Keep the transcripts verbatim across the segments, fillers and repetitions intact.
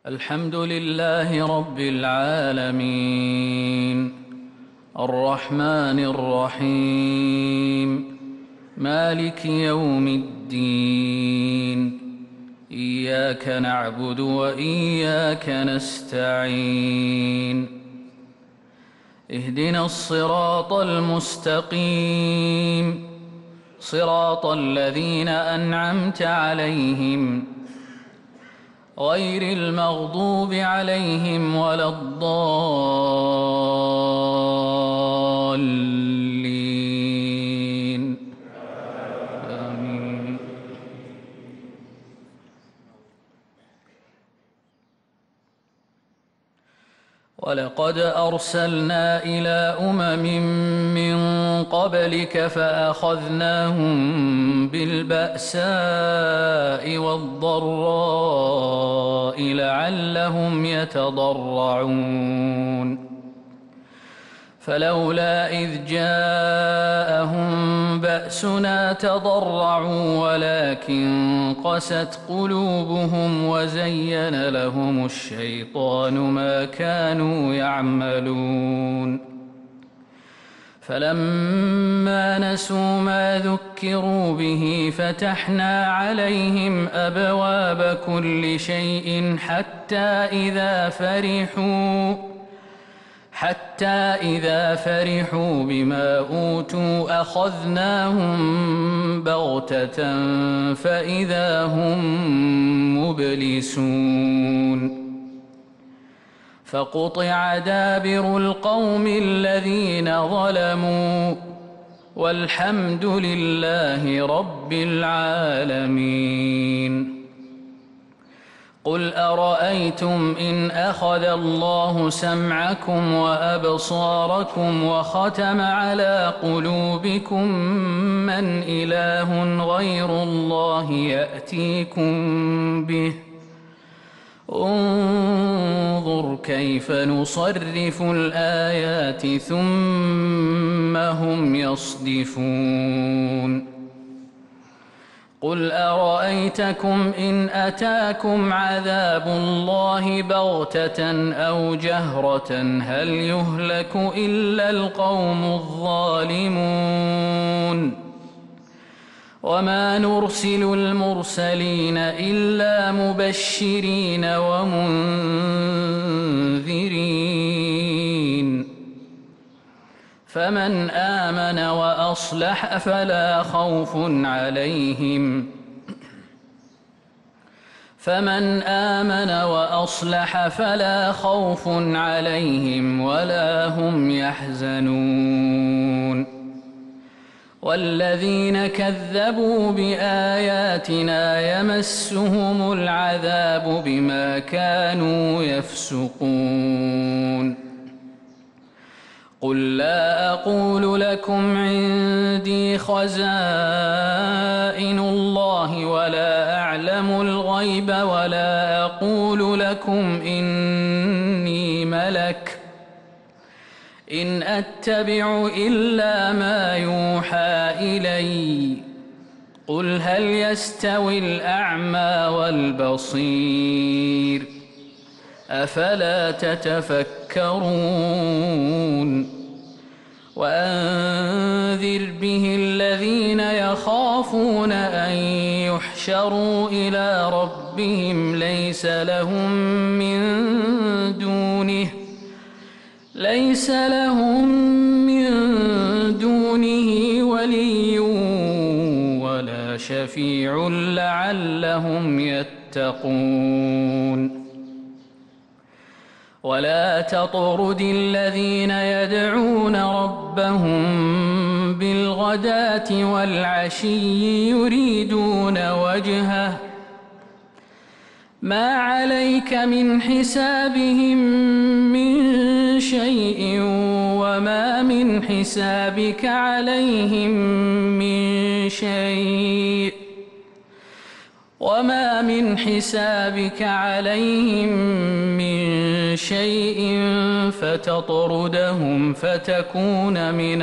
الحمد لله رب العالمين الرحمن الرحيم مالك يوم الدين إياك نعبد وإياك نستعين اهدنا الصراط المستقيم صراط الذين أنعمت عليهم غير المغضوب عليهم ولا الضالين آمين. ولقد أرسلنا إلى أمم من قبلك فأخذناهم بالبأساء والضراء لعلهم يتضرعون فلولا إذ جاءهم بأسنا تضرعوا ولكن قست قلوبهم وزين لهم الشيطان ما كانوا يعملون فلما نسوا ما ذكروا به فتحنا عليهم أبواب كل شيء حتى إذا فرحوا حتى إذا فرحوا بما أوتوا أخذناهم بغتة فإذا هم مبلسون فقطع دابر القوم الذين ظلموا والحمد لله رب العالمين. قل أرأيتم إن أخذ الله سمعكم وأبصاركم وختم على قلوبكم من إله غير الله يأتيكم به انظر كيف نصرف الآيات ثم هم يصدفون. قل أرأيتكم إن أتاكم عذاب الله بغتة أو جهرة هل يهلك إلا القوم الظالمون وما نرسل المرسلين إلا مبشرين ومنذرين فمن آمن وأصلح فلا خوف عليهم فمن آمن وأصلح فلا خوف عليهم ولا هم يحزنون والذين كذبوا بآياتنا يمسهم العذاب بما كانوا يفسقون. قل لا أقول لكم عندي خزائن الله ولا أعلم الغيب ولا أقول لكم إني ملك إن أتبع إلا ما يوحى إلي قل هل يستوي الأعمى والبصير أفلا تتفكرون. وأنذر به الذين يخافون أن يحشروا إلى ربهم ليس لهم من دونه ليس لهم من دونه ولي ولا شفيع لعلهم يتقون. ولا تطرد الذين يدعون ربهم بالغداة والعشي يريدون وجهه ما عليك من حسابهم من شيء وما من حسابك عليهم من شيء وما من حسابك عليهم من شيء فتطردهم فتكون من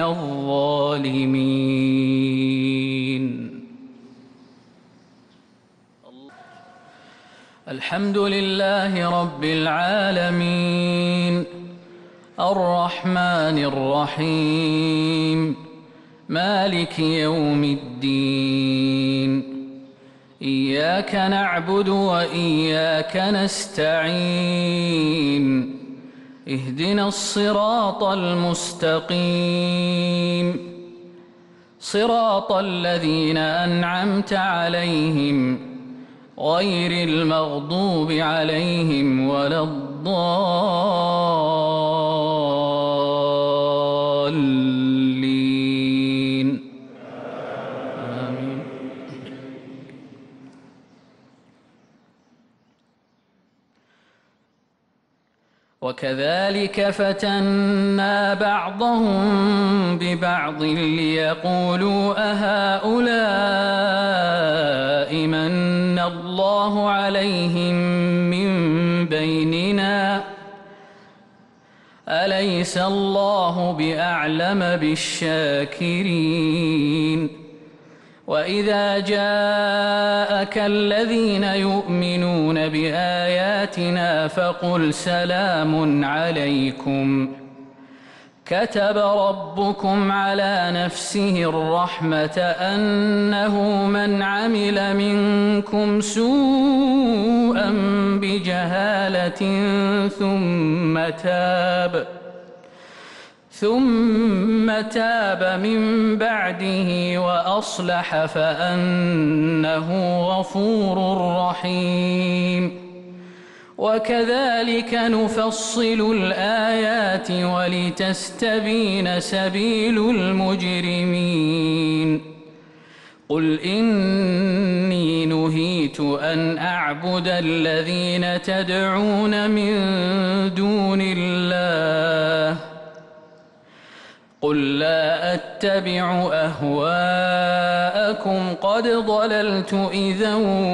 الظالمين. الحمد لله رب العالمين الرحمن الرحيم مالك يوم الدين إياك نعبد وإياك نستعين اهدنا الصراط المستقيم صراط الذين أنعمت عليهم غير المغضوب عليهم ولا الضالين آمين. وكذلك فتنا بعضهم ببعض ليقولوا أهؤلاء من الله عليهم من بيننا أليس الله بأعلم بالشاكرين وإذا جاءك الذين يؤمنون بآياتنا فقل سلام عليكم كتب ربكم على نفسه الرحمة أنه من عمل منكم سوءا بجهالة ثم تاب ثم تاب من بعده وأصلح فأنه غفور رحيم وكذلك نفصل الآيات ولتستبين سبيل المجرمين قل إني نهيت أن أعبد الذين تدعون من دون الله قل لا أتبع أهواءكم قد ضللت إذا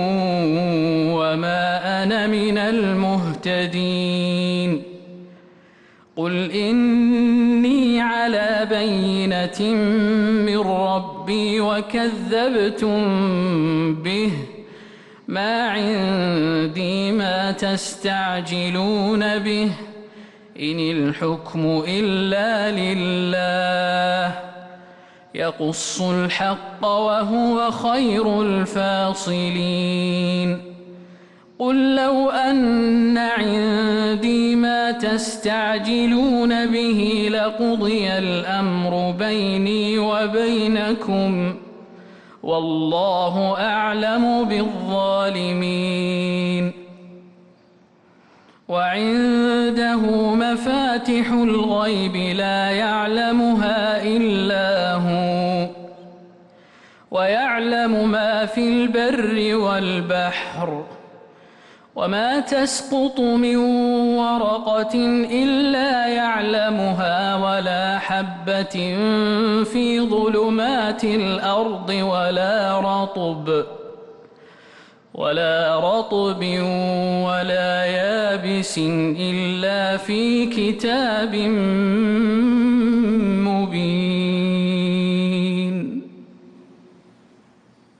وما أنا من المهتدين قل إني على بينة من ربي وكذبتم به ما عندي ما تستعجلون به إن الحكم إلا لله يقص الحق وهو خير الفاصلين قل لو أن عندي ما تستعجلون به لقضي الأمر بيني وبينكم والله أعلم بالظالمين وعنده مفاتح الغيب لا يعلمها إلا هو ويعلم ما في البر والبحر وما تسقط من ورقة إلا يعلمها ولا حبة في ظلمات الأرض ولا رطب ولا رطب ولا يابس إلا في كتاب